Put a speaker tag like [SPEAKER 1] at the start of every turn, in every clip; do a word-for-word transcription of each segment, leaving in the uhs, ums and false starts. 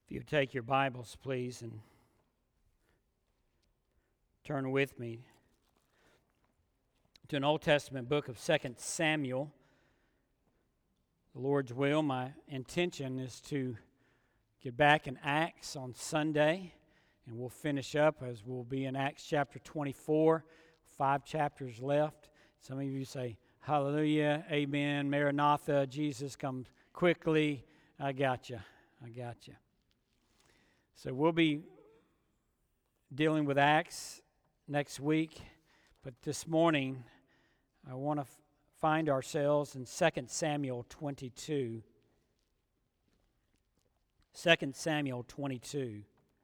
[SPEAKER 1] If you take your Bibles, please, and turn with me to an Old Testament book of Second Samuel. The Lord's will, my intention is to get back in Acts on Sunday, and we'll finish up as we'll be in Acts chapter twenty-four, five chapters left. Some of you say, hallelujah, amen, Maranatha, Jesus comes quickly. I got you, I got you. So we'll be dealing with Acts next week, but this morning I want to f- find ourselves in Second Samuel twenty-two. Second Samuel twenty-two.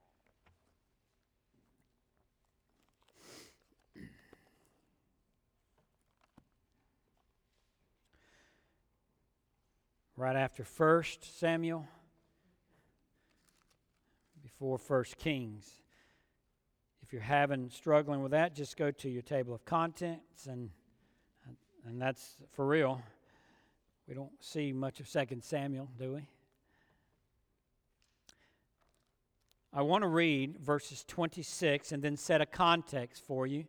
[SPEAKER 1] Right after First Samuel, before First Kings. If you're having struggling with that, just go to your table of contents, and and that's for real. We don't see much of Second Samuel, do we? I want to read verses twenty-six and then set a context for you.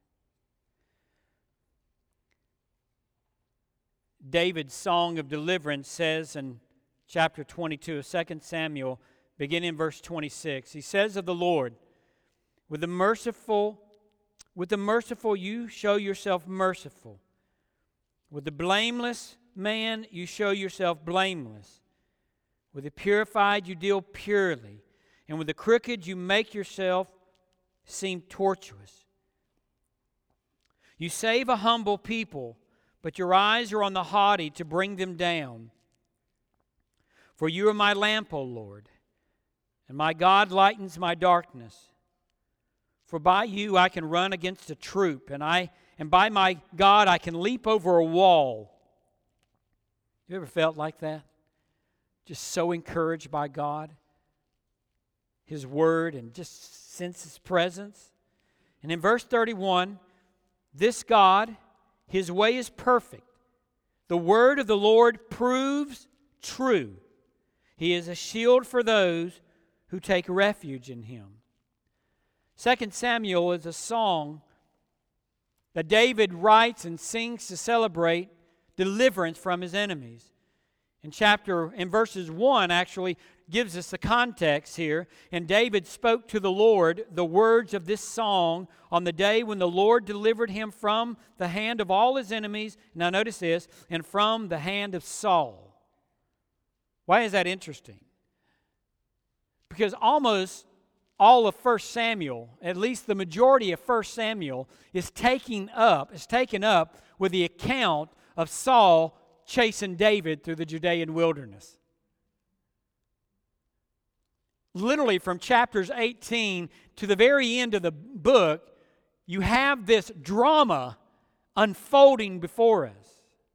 [SPEAKER 1] David's song of deliverance says in chapter twenty-two of Second Samuel, beginning in verse twenty-six, he says of the Lord, with the merciful, with the merciful you show yourself merciful. With the blameless man you show yourself blameless. With the purified you deal purely. And with the crooked you make yourself seem tortuous. You save a humble people, but your eyes are on the haughty to bring them down. For you are my lamp, O Lord, and my God lightens my darkness. For by you I can run against a troop, and I and by my God I can leap over a wall. You ever felt like that? Just so encouraged by God, His Word, and just sense His presence. And in verse thirty-one, this God, His way is perfect. The word of the Lord proves true. He is a shield for those who take refuge in Him. Second Samuel is a song that David writes and sings to celebrate deliverance from his enemies. In chapter, in verses one actually gives us the context here. And David spoke to the Lord the words of this song on the day when the Lord delivered him from the hand of all his enemies. Now notice this, and from the hand of Saul. Why is that interesting? Because almost all of First Samuel, at least the majority of First Samuel, is taking up, is taken up with the account of Saul chasing David through the Judean wilderness. Literally from chapters eighteen to the very end of the book, you have this drama unfolding before us.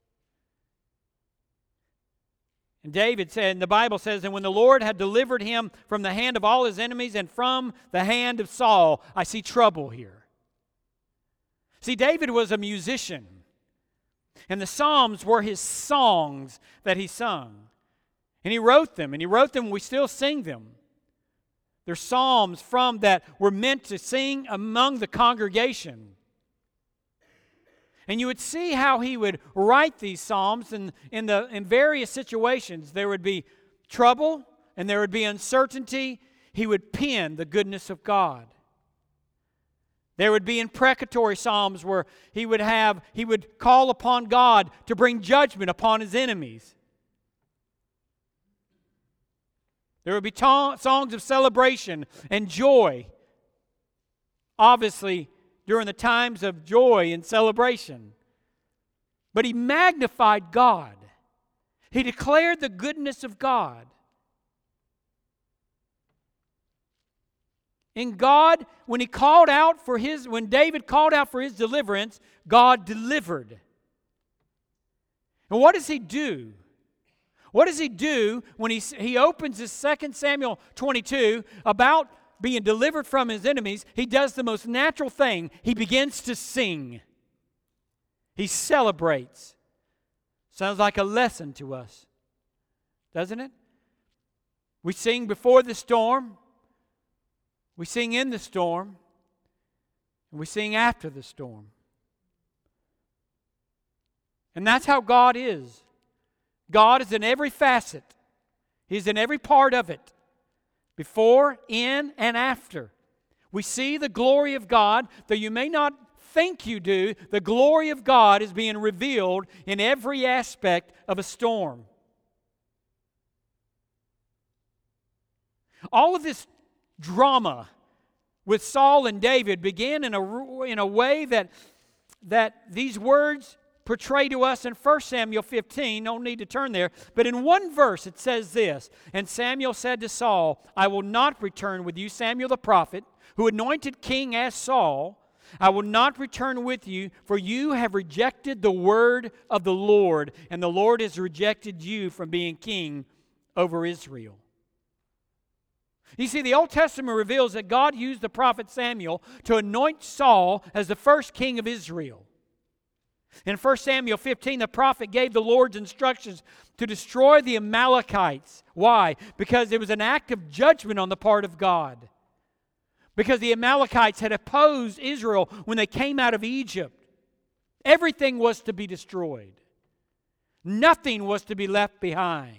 [SPEAKER 1] And David said, and the Bible says, and when the Lord had delivered him from the hand of all his enemies and from the hand of Saul, I see trouble here. See, David was a musician. And the Psalms were his songs that he sung. And he wrote them, and he wrote them, and we still sing them. They're psalms from that were meant to sing among the congregation. And you would see how he would write these psalms in, in, the, in various situations. There would be trouble and there would be uncertainty. He would pen the goodness of God. There would be imprecatory psalms where he would have, he would call upon God to bring judgment upon his enemies. There would be ta- songs of celebration and joy. Obviously, during the times of joy and celebration. But he magnified God. He declared the goodness of God. In God, when he called out for his, when David called out for his deliverance, God delivered. And what does he do? What does he do when he, he opens his Second Samuel twenty-two about being delivered from his enemies? He does the most natural thing. He begins to sing. He celebrates. Sounds like a lesson to us, doesn't it? We sing before the storm, we sing in the storm, and we sing after the storm. And that's how God is. God is in every facet. He's in every part of it. Before, in, and after. We see the glory of God, though you may not think you do, the glory of God is being revealed in every aspect of a storm. All of this drama with Saul and David began in a, in a way that, that these words portray to us in First Samuel fifteen. No need to turn there. But in one verse it says this, "And Samuel said to Saul, I will not return with you, Samuel the prophet, who anointed king as Saul. I will not return with you, for you have rejected the word of the Lord, and the Lord has rejected you from being king over Israel." You see, the Old Testament reveals that God used the prophet Samuel to anoint Saul as the first king of Israel. In First Samuel fifteen, the prophet gave the Lord's instructions to destroy the Amalekites. Why? Because it was an act of judgment on the part of God. Because the Amalekites had opposed Israel when they came out of Egypt. Everything was to be destroyed. Nothing was to be left behind.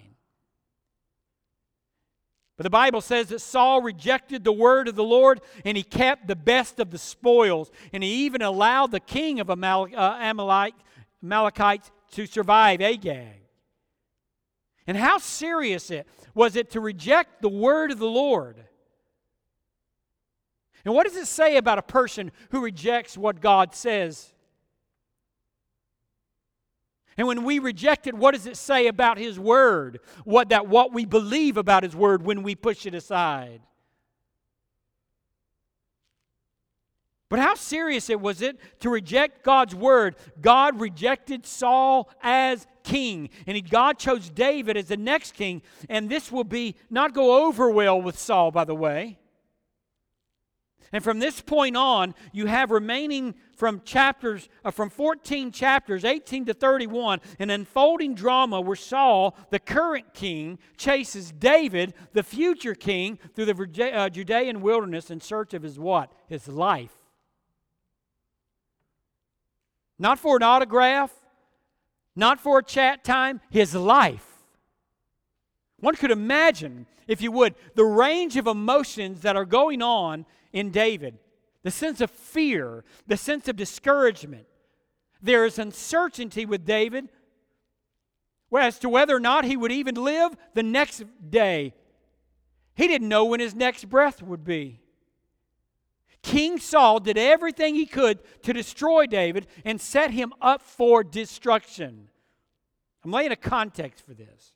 [SPEAKER 1] But the Bible says that Saul rejected the word of the Lord, and he kept the best of the spoils. And he even allowed the king of Amalek, uh, Amalek, Amalekites to survive, Agag. And how serious it was it to reject the word of the Lord? And what does it say about a person who rejects what God says? And when we reject it, what does it say about His Word? What, that what we believe about His Word when we push it aside? But how serious it was it to reject God's Word? God rejected Saul as king. And he, God chose David as the next king. And this will be not go over well with Saul, by the way. And from this point on, you have remaining from chapters, uh, from fourteen chapters, eighteen to thirty-one, an unfolding drama where Saul, the current king, chases David, the future king, through the uh, Judean wilderness in search of his what? His life. Not for an autograph, not for a chat time, his life. One could imagine, if you would, the range of emotions that are going on in David. The sense of fear, the sense of discouragement. There is uncertainty with David as to whether or not he would even live the next day. He didn't know when his next breath would be. King Saul did everything he could to destroy David and set him up for destruction. I'm laying a context for this.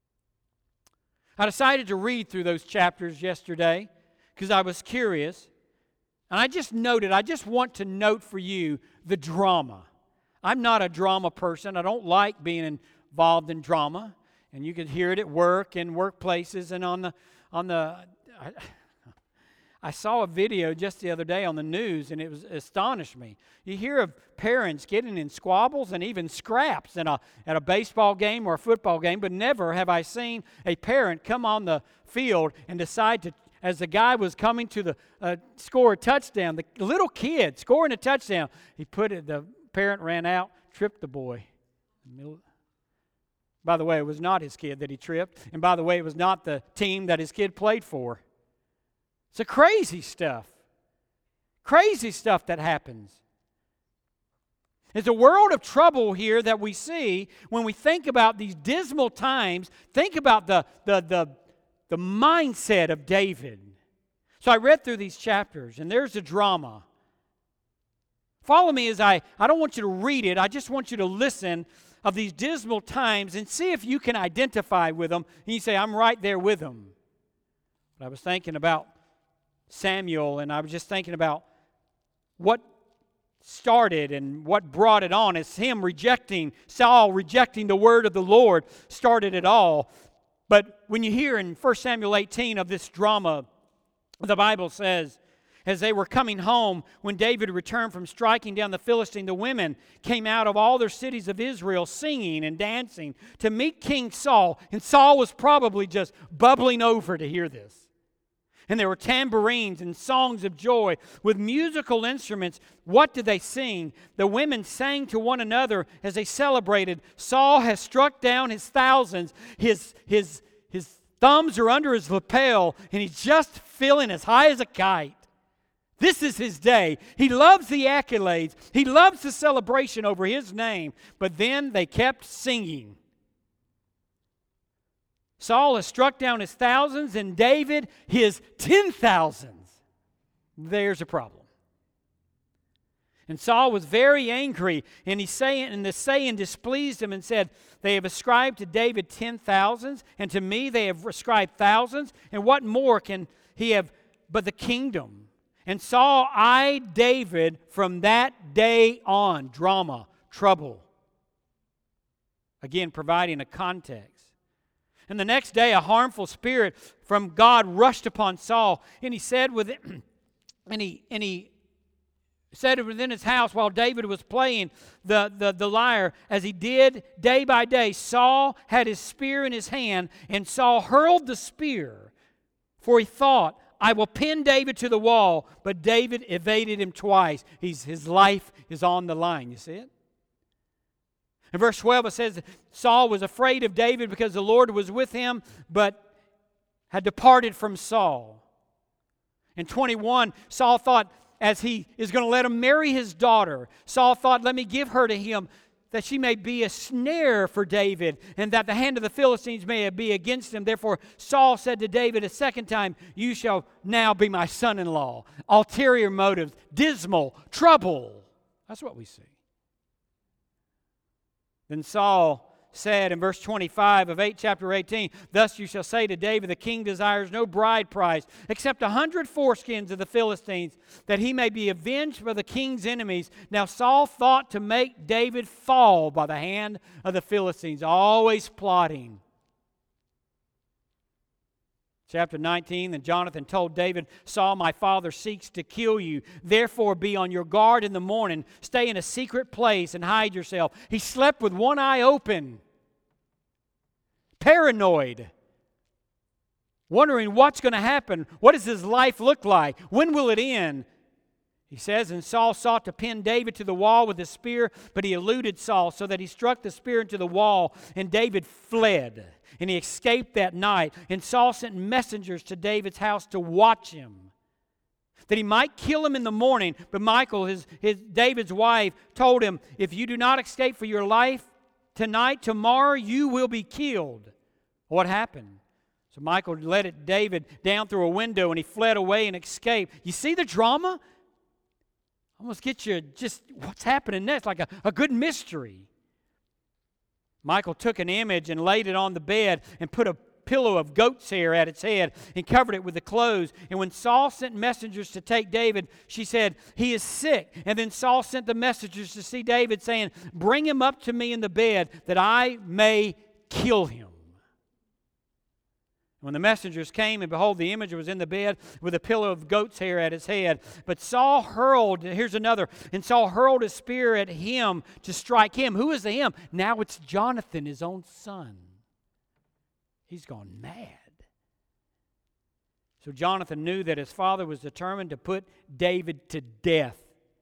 [SPEAKER 1] I decided to read through those chapters yesterday because I was curious. And I just noted, I just want to note for you the drama. I'm not a drama person. I don't like being involved in drama. And you can hear it at work and workplaces and on the on the I, I saw a video just the other day on the news, and it was astonished me. You hear of parents getting in squabbles and even scraps in a, at a baseball game or a football game, but never have I seen a parent come on the field and decide to, as the guy was coming to the uh, score a touchdown, the little kid scoring a touchdown, he put it, the parent ran out, tripped the boy. By the way, it was not his kid that he tripped, and by the way, it was not the team that his kid played for. It's a crazy stuff. Crazy stuff that happens. There's a world of trouble here that we see when we think about these dismal times. Think about the, the, the, the mindset of David. So I read through these chapters, and there's a drama. Follow me as I, I don't want you to read it. I just want you to listen of these dismal times and see if you can identify with them. And you say, I'm right there with them. But I was thinking about Samuel, and I was just thinking about what started and what brought it on. It's him rejecting, Saul rejecting the word of the Lord started it all. But when you hear in First Samuel eighteen of this drama, the Bible says, As they were coming home, when David returned from striking down the Philistine, the women came out of all their cities of Israel singing and dancing to meet King Saul. And Saul was probably just bubbling over to hear this. And there were tambourines and songs of joy with musical instruments. What did they sing? The women sang to one another as they celebrated. Saul has struck down his thousands. His, his, his thumbs are under his lapel, and he's just feeling as high as a kite. This is his day. He loves the accolades. He loves the celebration over his name. But then they kept singing. Saul has struck down his thousands and David his ten thousands. There's a problem. And Saul was very angry, and he saying, and the saying displeased him, and said, "They have ascribed to David ten thousands, and to me they have ascribed thousands, and what more can he have but the kingdom?" And Saul eyed David from that day on. Drama, trouble. Again, providing a context. And the next day, a harmful spirit from God rushed upon Saul, and he said within, and he and he said within his house while David was playing the, the, the lyre, as he did day by day, Saul had his spear in his hand, and Saul hurled the spear, for he thought, "I will pin David to the wall," but David evaded him twice. He's, his life is on the line. You see it? In verse twelve it says, Saul was afraid of David because the Lord was with him, but had departed from Saul. In twenty-one, Saul thought, as he is going to let him marry his daughter, Saul thought, "Let me give her to him, that she may be a snare for David, and that the hand of the Philistines may be against him." Therefore Saul said to David a second time, "You shall now be my son-in-law." Ulterior motives, dismal, trouble. That's what we see. Then Saul said in verse twenty-five of eight, chapter eighteen, "Thus you shall say to David, the king desires no bride price, except a hundred foreskins of the Philistines, that he may be avenged by the king's enemies." Now Saul thought to make David fall by the hand of the Philistines, always plotting. Chapter nineteen, then Jonathan told David, "Saul, my father, seeks to kill you. Therefore be on your guard in the morning. Stay in a secret place and hide yourself." He slept with one eye open, paranoid, wondering what's going to happen. What does his life look like? When will it end? He says, "And Saul sought to pin David to the wall with his spear, but he eluded Saul, so that he struck the spear into the wall, and David fled. And he escaped that night. And Saul sent messengers to David's house to watch him, that he might kill him in the morning. But Michal, his, his David's wife, told him, 'If you do not escape for your life tonight, tomorrow you will be killed.' What happened? So Michal let it David down through a window, and he fled away and escaped." You see the drama? Almost get you just what's happening next, like a, a good mystery. Michal took an image and laid it on the bed and put a pillow of goat's hair at its head and covered it with the clothes. And when Saul sent messengers to take David, she said, "He is sick." And then Saul sent the messengers to see David, saying, "Bring him up to me in the bed, that I may kill him." When the messengers came, and behold, the image was in the bed with a pillow of goat's hair at his head. But Saul hurled, here's another, and Saul hurled his spear at him to strike him. Who is the him? Now it's Jonathan, his own son. He's gone mad. So Jonathan knew that his father was determined to put David to death.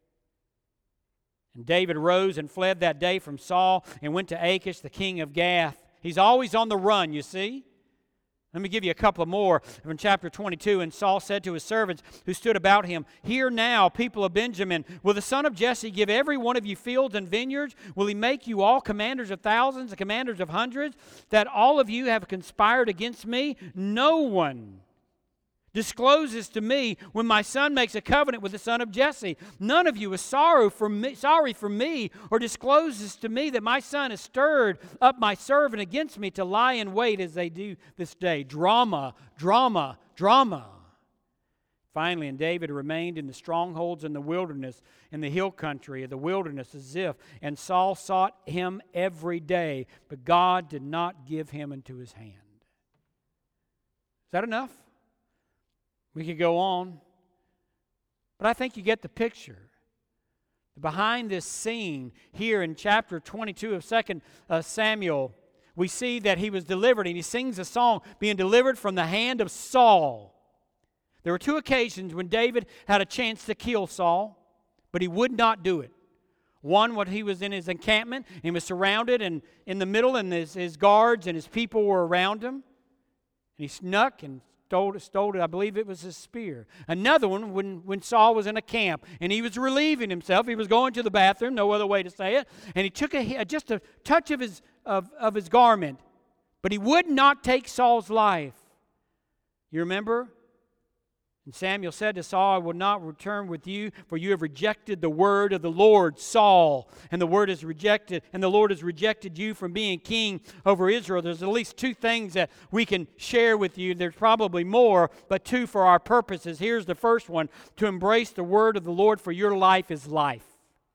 [SPEAKER 1] And David rose and fled that day from Saul and went to Achish, the king of Gath. He's always on the run, you see. Let me give you a couple of more. In chapter twenty-two, and Saul said to his servants who stood about him, "Hear now, people of Benjamin, will the son of Jesse give every one of you fields and vineyards? Will he make you all commanders of thousands and commanders of hundreds, that all of you have conspired against me? No one discloses to me when my son makes a covenant with the son of Jesse. None of you is sorrow for me, sorry for me, or discloses to me that my son has stirred up my servant against me to lie in wait as they do this day." Drama, drama, drama. Finally, and David remained in the strongholds in the wilderness, in the hill country of the wilderness of Ziph, and Saul sought him every day, but God did not give him into his hand. Is that enough? We could go on. But I think you get the picture. Behind this scene here in chapter twenty-two of Second Samuel, we see that he was delivered, and he sings a song, being delivered from the hand of Saul. There were two occasions when David had a chance to kill Saul, but he would not do it. One, when he was in his encampment, he was surrounded, and in the middle, and his, his guards and his people were around him. And he snuck and stole, stole it, I believe it was his spear. Another one, when, when Saul was in a camp, and he was relieving himself. He was going to the bathroom, no other way to say it, and he took a, just a touch of his, of, of his garment, but he would not take Saul's life. You remember? And Samuel said to Saul, I will not return with you, for you have rejected the word of the Lord, Saul. And the word is rejected, and the Lord has rejected you from being king over Israel. There's at least two things that we can share with you. There's probably more, but two for our purposes. Here's the first one. To embrace the word of the Lord for your life is life.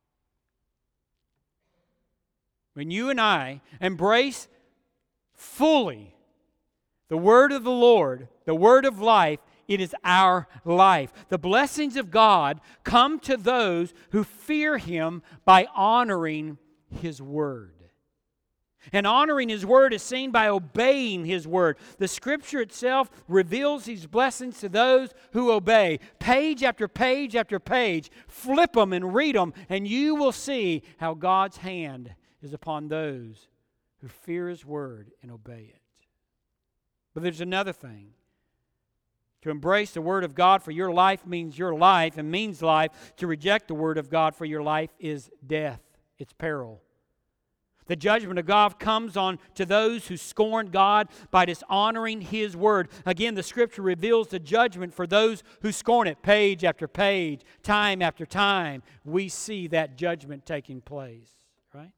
[SPEAKER 1] When you and I embrace fully the word of the Lord, the word of life, it is our life. The blessings of God come to those who fear Him by honoring His Word. And honoring His Word is seen by obeying His Word. The Scripture itself reveals these blessings to those who obey. Page after page after page, flip them and read them, and you will see how God's hand is upon those who fear His Word and obey it. But there's another thing. To embrace the Word of God for your life means your life and means life. To reject the Word of God for your life is death. It's peril. The judgment of God comes on to those who scorn God by dishonoring His Word. Again, the Scripture reveals the judgment for those who scorn it. Page after page, time after time, we see that judgment taking place. Right?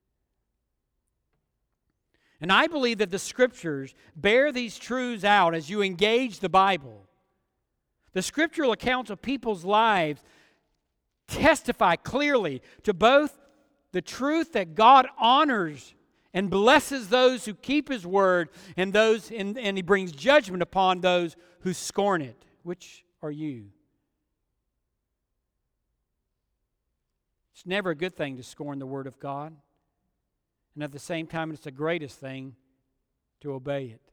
[SPEAKER 1] And I believe that the Scriptures bear these truths out as you engage the Bible. The scriptural accounts of people's lives testify clearly to both the truth that God honors and blesses those who keep His word, and those and, and He brings judgment upon those who scorn it. Which are you? It's never a good thing to scorn the Word of God. And at the same time, it's the greatest thing to obey it.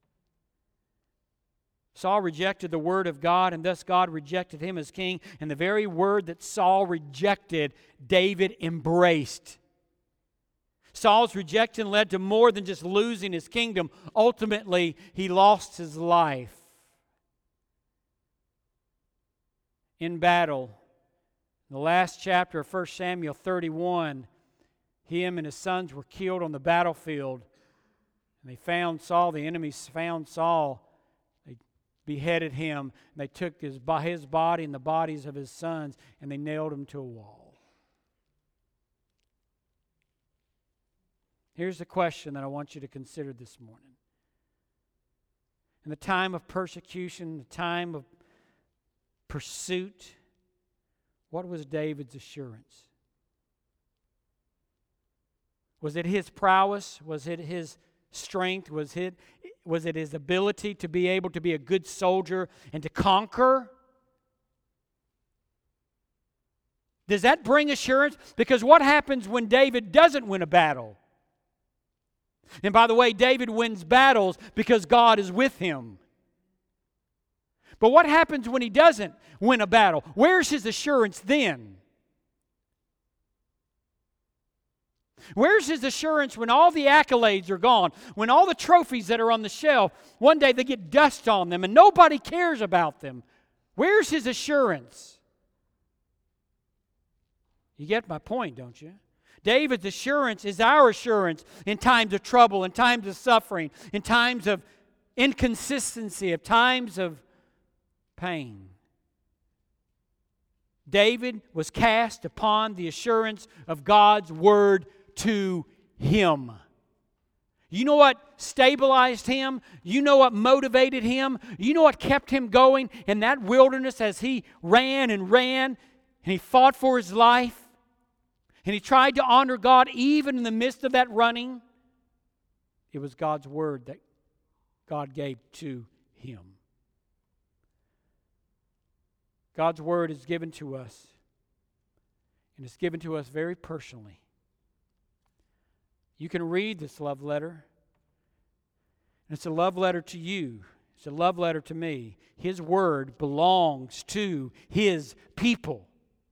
[SPEAKER 1] Saul rejected the Word of God, and thus God rejected him as king. And the very word that Saul rejected, David embraced. Saul's rejection led to more than just losing his kingdom. Ultimately, he lost his life. In battle, in the last chapter of First Samuel thirty-one, him and his sons were killed on the battlefield. And they found Saul, the enemies found Saul. They beheaded him. And they took his, his body and the bodies of his sons, and they nailed him to a wall. Here's the question that I want you to consider this morning. In the time of persecution, the time of pursuit, what was David's assurance? Was it his prowess? Was it his strength? Was it, was it his ability to be able to be a good soldier and to conquer? Does that bring assurance? Because what happens when David doesn't win a battle? And by the way, David wins battles because God is with him. But what happens when he doesn't win a battle? Where's his assurance then? Where's his assurance when all the accolades are gone? When all the trophies that are on the shelf, one day they get dust on them and nobody cares about them. Where's his assurance? You get my point, don't you? David's assurance is our assurance in times of trouble, in times of suffering, in times of inconsistency, of times of pain. David was cast upon the assurance of God's word to him. You know what stabilized him? You know what motivated him? You know what kept him going in that wilderness as he ran and ran and he fought for his life and he tried to honor God even in the midst of that running? It was God's word that God gave to him. God's Word is given to us, and it's given to us very personally. You can read this love letter, and it's a love letter to you. It's a love letter to me. His Word belongs to His people.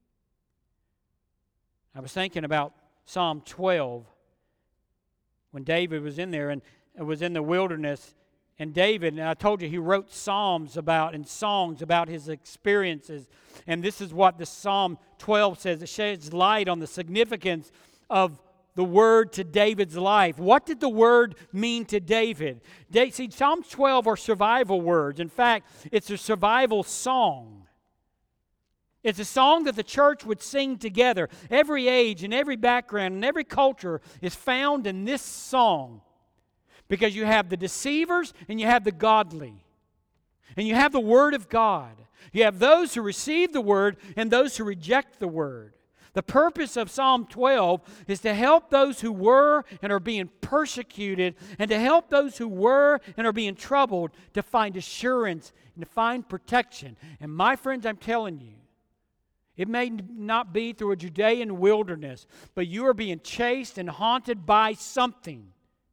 [SPEAKER 1] I was thinking about Psalm twelve when David was in there and was in the wilderness. And David, and I told you, he wrote psalms about and songs about his experiences. And this is what the Psalm twelve says. It sheds light on the significance of the Word to David's life. What did the Word mean to David? See, Psalms twelve are survival words. In fact, it's a survival song. It's a song that the church would sing together. Every age and every background and every culture is found in this song. Because you have the deceivers and you have the godly. And you have the Word of God. You have those who receive the Word and those who reject the Word. The purpose of Psalm twelve is to help those who were and are being persecuted, and to help those who were and are being troubled to find assurance and to find protection. And my friends, I'm telling you, it may not be through a Judean wilderness, but you are being chased and haunted by something.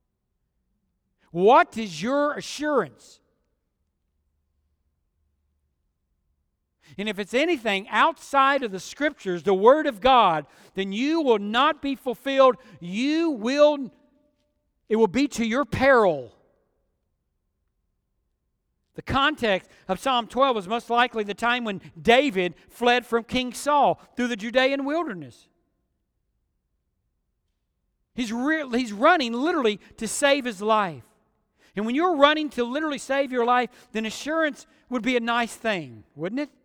[SPEAKER 1] What is your assurance? And if it's anything outside of the Scriptures, the Word of God, then you will not be fulfilled. You will, it will be to your peril. The context of Psalm twelve is most likely the time when David fled from King Saul through the Judean wilderness. He's, re- he's running literally to save his life. And when you're running to literally save your life, then assurance would be a nice thing, wouldn't it?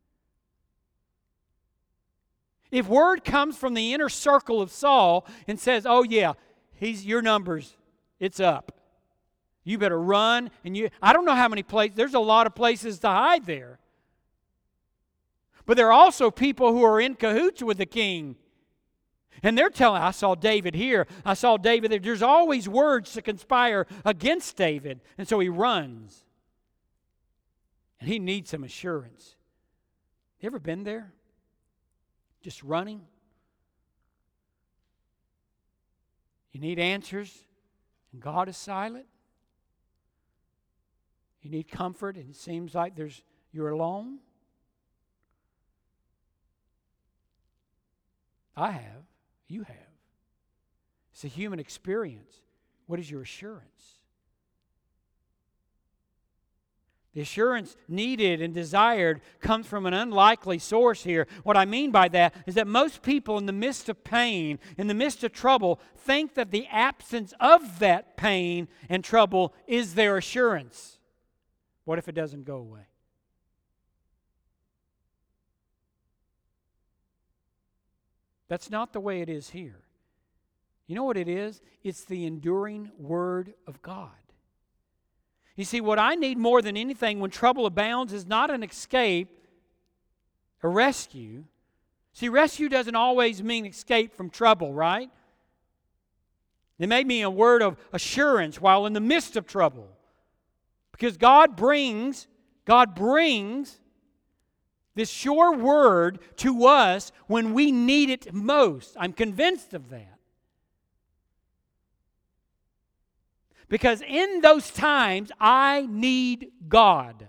[SPEAKER 1] If word comes from the inner circle of Saul and says, oh yeah, he's your numbers, it's up. You better run. And you I don't know how many places, there's a lot of places to hide there. But there are also people who are in cahoots with the king. And they're telling, I saw David here, I saw David there. There's always words to conspire against David. And so he runs. And he needs some assurance. You ever been there? Just running? You need answers, and God is silent. You need comfort, and it seems like there's you're alone. I have. You have. It's a human experience. What is your assurance? The assurance needed and desired comes from an unlikely source here. What I mean by that is that most people in the midst of pain, in the midst of trouble, think that the absence of that pain and trouble is their assurance. What if it doesn't go away? That's not the way it is here. You know what it is? It's the enduring Word of God. You see, what I need more than anything when trouble abounds is not an escape, a rescue. See, rescue doesn't always mean escape from trouble, right? It may mean a word of assurance while in the midst of trouble. Because God brings, God brings this sure word to us when we need it most. I'm convinced of that. Because in those times, I need God.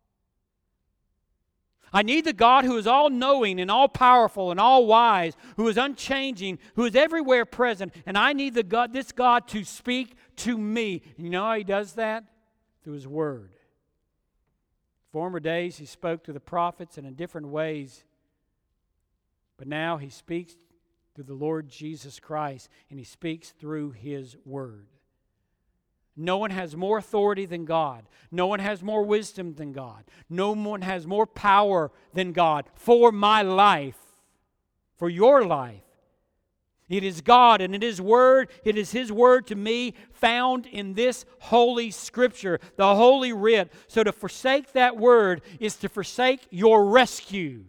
[SPEAKER 1] I need the God who is all-knowing and all-powerful and all-wise, who is unchanging, who is everywhere present. And I need the God, this God to speak to me. And you know how He does that? Through His Word. Former days He spoke to the prophets and in different ways. But now He speaks through the Lord Jesus Christ, and He speaks through His Word. No one has more authority than God. No one has more wisdom than God. No one has more power than God for my life, for your life. It is God and it is Word. It is His Word to me found in this Holy Scripture, the Holy Writ. So to forsake that Word is to forsake your rescue.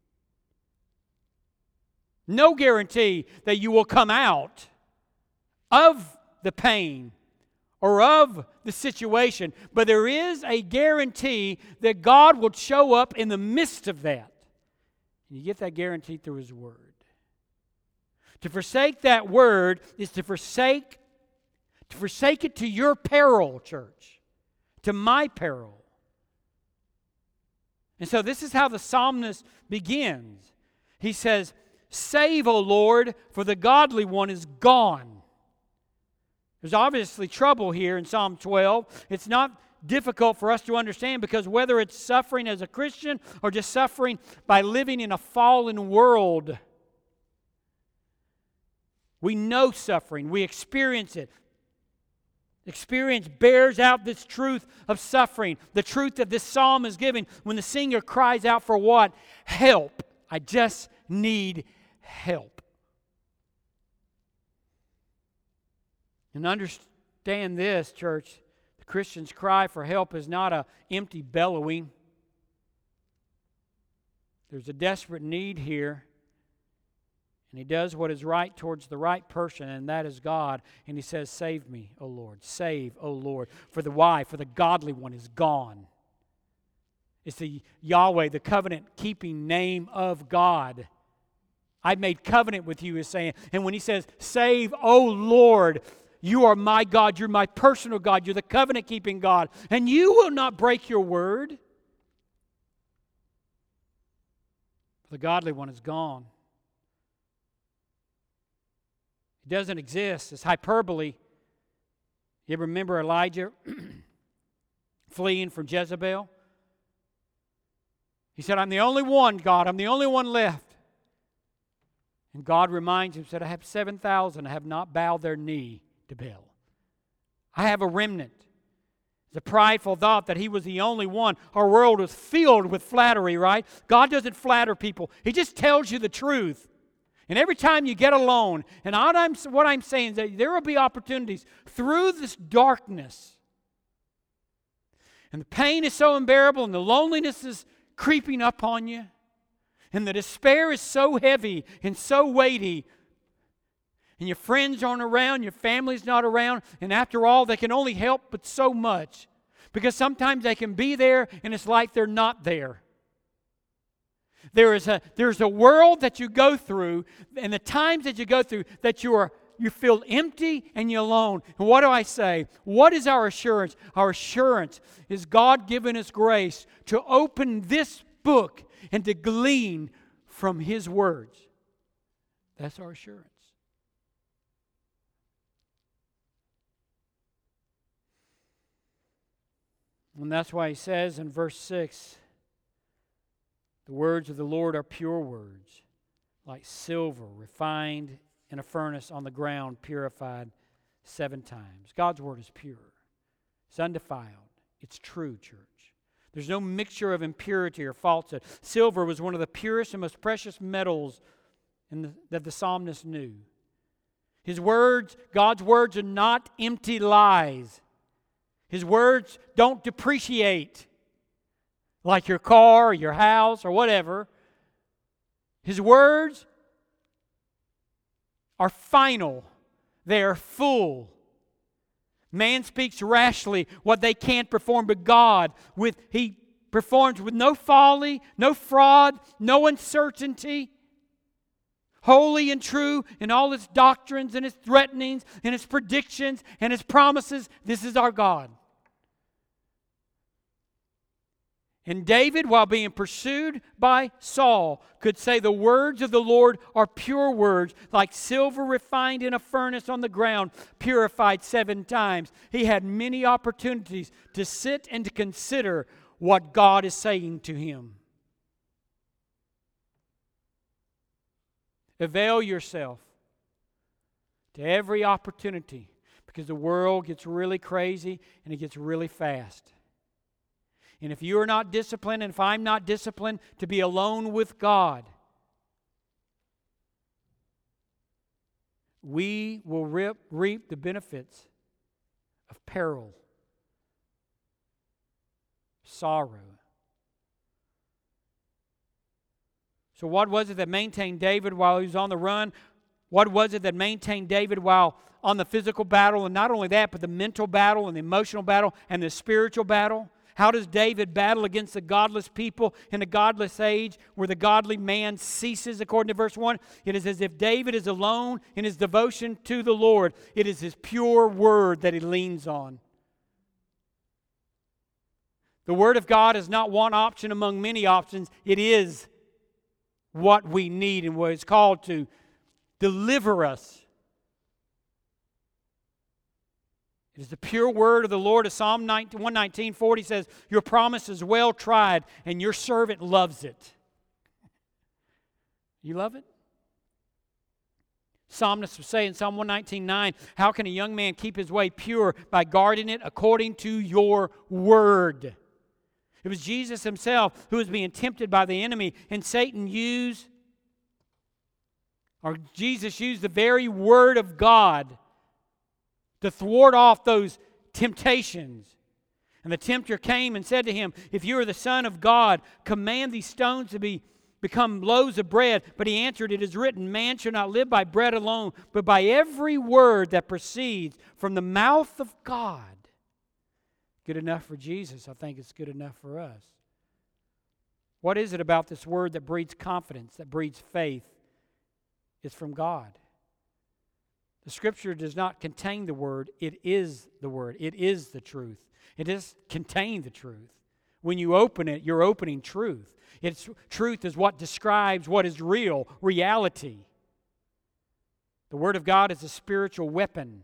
[SPEAKER 1] No guarantee that you will come out of the pain or of the situation, but there is a guarantee that God will show up in the midst of that. And you get that guarantee through His Word. To forsake that Word is to forsake, to forsake it to your peril, church, to my peril. And so this is how the psalmist begins. He says, "Save, O Lord, for the godly one is gone." There's obviously trouble here in Psalm twelve. It's not difficult for us to understand because whether it's suffering as a Christian or just suffering by living in a fallen world, we know suffering. We experience it. Experience bears out this truth of suffering. The truth that this psalm is giving when the singer cries out for what? Help. I just need help. And understand this, church. The Christian's cry for help is not an empty bellowing. There's a desperate need here. And he does what is right towards the right person, and that is God. And he says, "Save me, O Lord. Save, O Lord. For the why? For the godly one is gone." It's the Yahweh, the covenant-keeping name of God. "I've made covenant with you," is saying. And when he says, "Save, O Lord," you are my God. You're my personal God. You're the covenant-keeping God. And you will not break your word. The godly one is gone. It doesn't exist. It's hyperbole. You ever remember Elijah fleeing from Jezebel? He said, "I'm the only one, God. I'm the only one left." And God reminds him, said, "I have seven thousand that have not bowed their knee to Baal. I have a remnant." It's a prideful thought that he was the only one. Our world is filled with flattery, right? God doesn't flatter people. He just tells you the truth. And every time you get alone, and I'm, what I'm saying is that there will be opportunities through this darkness. And the pain is so unbearable, and the loneliness is creeping up on you. And the despair is so heavy and so weighty. And your friends aren't around, your family's not around, and after all, they can only help but so much. Because sometimes they can be there, and it's like they're not there. There is a, there's a world that you go through, and the times that you go through, that you are you feel empty and you're alone. And what do I say? What is our assurance? Our assurance is God giving us grace to open this book and to glean from His words. That's our assurance. And that's why he says in verse six, "The words of the Lord are pure words, like silver refined in a furnace on the ground, purified seven times." God's word is pure. It's undefiled. It's true, church. There's no mixture of impurity or falsehood. Silver was one of the purest and most precious metals in the, that the psalmist knew. His words, God's words, are not empty lies. His words don't depreciate like your car or your house or whatever. His words are final. They are full. Man speaks rashly what they can't perform, but God, with He performs with no folly, no fraud, no uncertainty. Holy and true in all His doctrines and His threatenings and His predictions and His promises. This is our God. And David, while being pursued by Saul, could say the words of the Lord are pure words, like silver refined in a furnace on the ground, purified seven times. He had many opportunities to sit and to consider what God is saying to him. Avail yourself to every opportunity, because the world gets really crazy and it gets really fast. And if you are not disciplined, and if I'm not disciplined to be alone with God, we will rip, reap the benefits of peril, sorrow. So what was it that maintained David while he was on the run? What was it that maintained David while on the physical battle? And not only that, but the mental battle and the emotional battle and the spiritual battle. How does David battle against the godless people in a godless age where the godly man ceases, according to verse one? It is as if David is alone in his devotion to the Lord. It is his pure word that he leans on. The Word of God is not one option among many options. It is what we need and what it's called to deliver us. It is the pure word of the Lord. As Psalm one nineteen forty says, your promise is well tried, and your servant loves it. You love it? Psalmists say in Psalm one nineteen nine, how can a young man keep his way pure? By guarding it according to your word. It was Jesus himself who was being tempted by the enemy, and Satan used, or Jesus used the very word of God to thwart off those temptations. And the tempter came and said to him, if you are the Son of God, command these stones to be become loaves of bread. But he answered, it is written, man shall not live by bread alone, but by every word that proceeds from the mouth of God. Good enough for Jesus. I think it's good enough for us. What is it about this word that breeds confidence, that breeds faith? It's from God. The Scripture does not contain the Word. It is the Word. It is the truth. It does contain the truth. When you open it, you're opening truth. It's, truth is what describes what is real, reality. The Word of God is a spiritual weapon.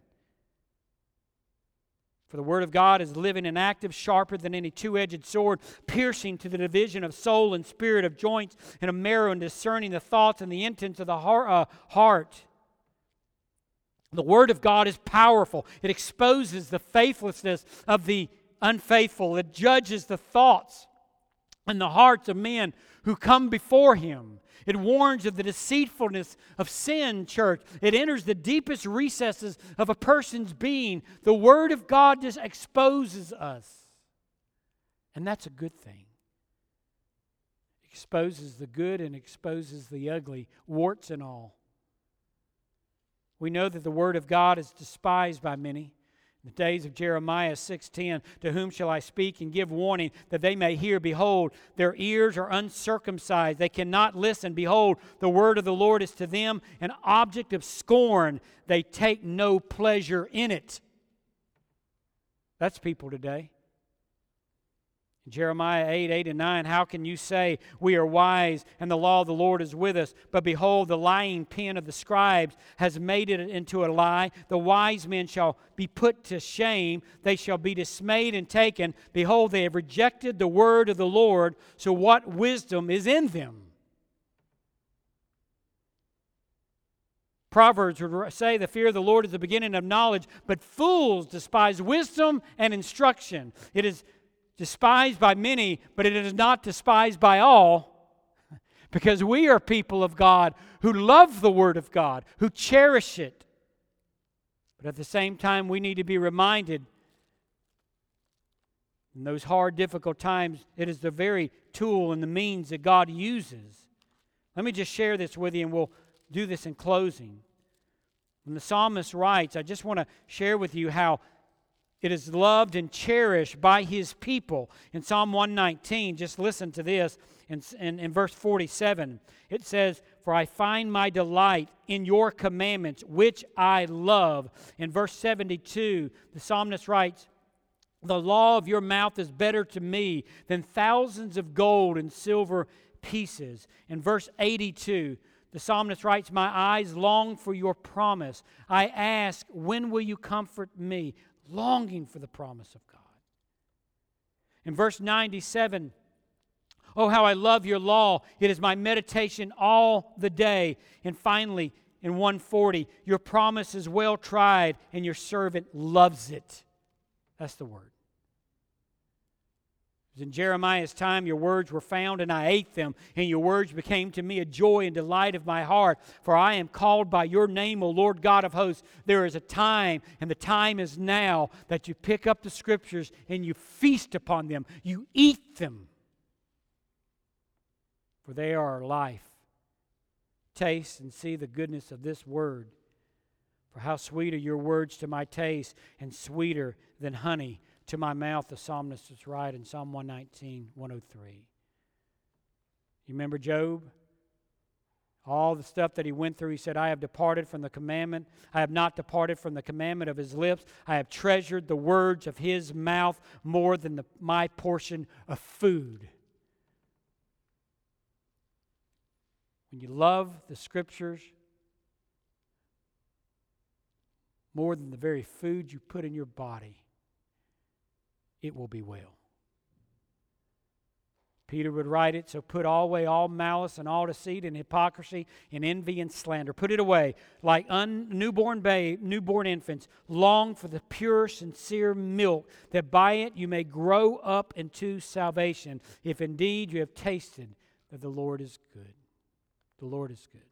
[SPEAKER 1] For the Word of God is living and active, sharper than any two-edged sword, piercing to the division of soul and spirit, of joints and of marrow, and discerning the thoughts and the intents of the heart. The Word of God is powerful. It exposes the faithlessness of the unfaithful. It judges the thoughts and the hearts of men who come before Him. It warns of the deceitfulness of sin, church. It enters the deepest recesses of a person's being. The Word of God just exposes us. And that's a good thing. It exposes the good and exposes the ugly, warts and all. We know that the Word of God is despised by many. In the days of Jeremiah six ten, to whom shall I speak and give warning that they may hear? Behold, their ears are uncircumcised. They cannot listen. Behold, the word of the Lord is to them an object of scorn. They take no pleasure in it. That's people today. In Jeremiah eight, eight and nine, how can you say, we are wise and the law of the Lord is with us? But behold, the lying pen of the scribes has made it into a lie. The wise men shall be put to shame. They shall be dismayed and taken. Behold, they have rejected the word of the Lord. So what wisdom is in them? Proverbs would say the fear of the Lord is the beginning of knowledge, but fools despise wisdom and instruction. It is despised by many, but it is not despised by all, because we are people of God who love the Word of God, who cherish it. But at the same time, we need to be reminded in those hard, difficult times, it is the very tool and the means that God uses. Let me just share this with you, and we'll do this in closing. When the psalmist writes, I just want to share with you how it is loved and cherished by His people. In Psalm one nineteen, just listen to this. In, in, in verse forty-seven, it says, for I find my delight in your commandments, which I love. In verse seventy-two, the psalmist writes, the law of your mouth is better to me than thousands of gold and silver pieces. In verse eighty-two, the psalmist writes, my eyes long for your promise. I ask, when will you comfort me? Longing for the promise of God. In verse ninety-seven, oh, how I love your law. It is my meditation all the day. And finally, in one forty, your promise is well tried and your servant loves it. That's the word. It was in Jeremiah's time, your words were found and I ate them, and your words became to me a joy and delight of my heart. For I am called by your name, O Lord God of hosts. There is a time, and the time is now, that you pick up the Scriptures and you feast upon them. You eat them. For they are our life. taste and see the goodness of this word. For how sweet are your words to my taste, and sweeter than honey to my mouth. The psalmist is right in Psalm one nineteen, one oh three. You remember Job? All the stuff that he went through, he said, I have departed from the commandment. I have not departed from the commandment of his lips. I have treasured the words of his mouth more than the, my portion of food. When you love the Scriptures more than the very food you put in your body, it will be well. Peter would write it, so put all away all malice and all deceit and hypocrisy and envy and slander. Put it away like un- newborn babe, newborn infants. Long for the pure, sincere milk, that by it you may grow up into salvation, if indeed you have tasted that the Lord is good. The Lord is good.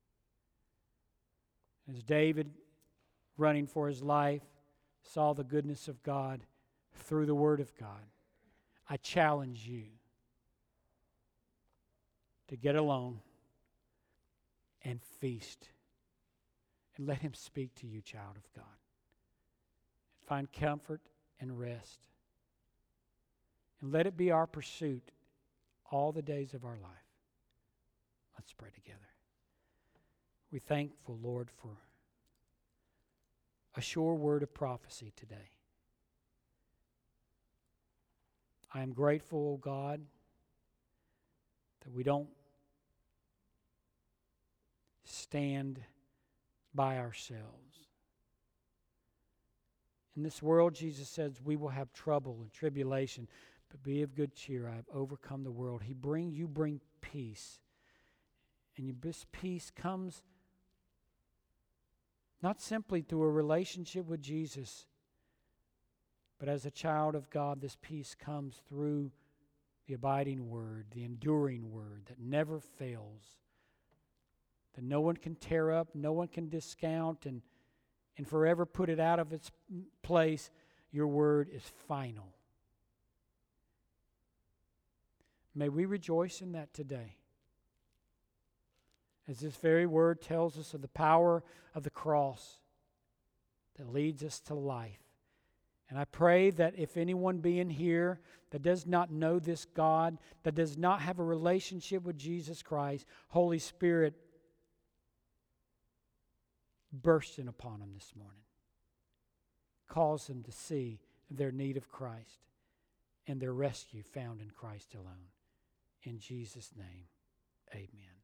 [SPEAKER 1] As David, running for his life, saw the goodness of God through the Word of God, I challenge you to get alone and feast. And let Him speak to you, child of God. Find comfort and rest. And let it be our pursuit all the days of our life. Let's pray together. We're thankful, Lord, for a sure word of prophecy today. I am grateful, O God, that we don't stand by ourselves. In this world, Jesus says, we will have trouble and tribulation, but be of good cheer. I have overcome the world. He bring you bring peace. And you, this peace comes not simply through a relationship with Jesus, but as a child of God, this peace comes through the abiding Word, the enduring Word that never fails, that no one can tear up, no one can discount, and, and forever put it out of its place. Your Word is final. May we rejoice in that today, as this very Word tells us of the power of the cross that leads us to life. And I pray that if anyone being here that does not know this God, that does not have a relationship with Jesus Christ, Holy Spirit, burst in upon them this morning. Cause them to see their need of Christ and their rescue found in Christ alone. In Jesus' name, amen.